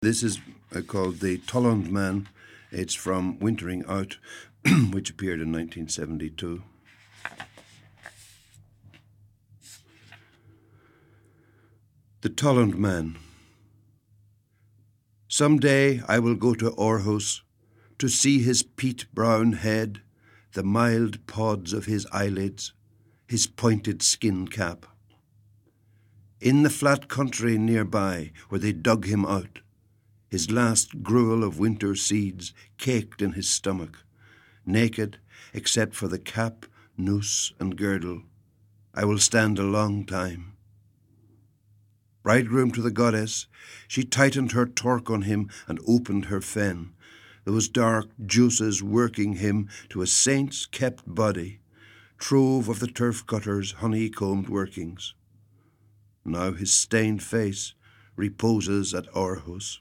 This is called The Tulland Man. It's from Wintering Out, which appeared in 1972. The Tulland Man. Some day I will go to Aarhus to see his peat-brown head, the mild pods of his eyelids, his pointed skin cap. In the flat country nearby where they dug him out, his last gruel of winter seeds caked in his stomach, naked except for the cap, noose and girdle, I will stand a long time. Bridegroom to the goddess, she tightened her torque on him and opened her fen, those dark juices working him to a saint's kept body, trove of the turf cutter's honeycombed workings. Now his stained face reposes at Aarhus.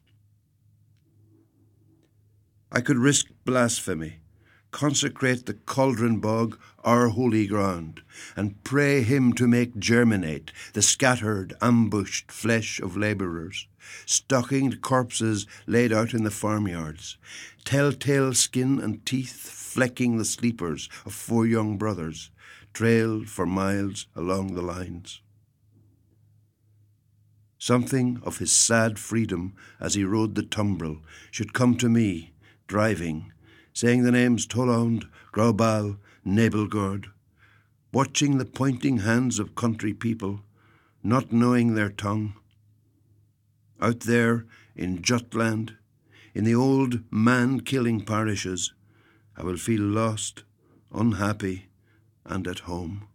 I could risk blasphemy, consecrate the cauldron bog our holy ground, and pray him to make germinate the scattered, ambushed flesh of labourers, stockinged corpses laid out in the farmyards, telltale skin and teeth flecking the sleepers of 4 young brothers, trailed for miles along the lines. Something of his sad freedom as he rode the tumbril should come to me, driving, saying the names Tulland, Graubal, Nabelgord, watching the pointing hands of country people, not knowing their tongue. Out there in Jutland, in the old man-killing parishes, I will feel lost, unhappy, and at home.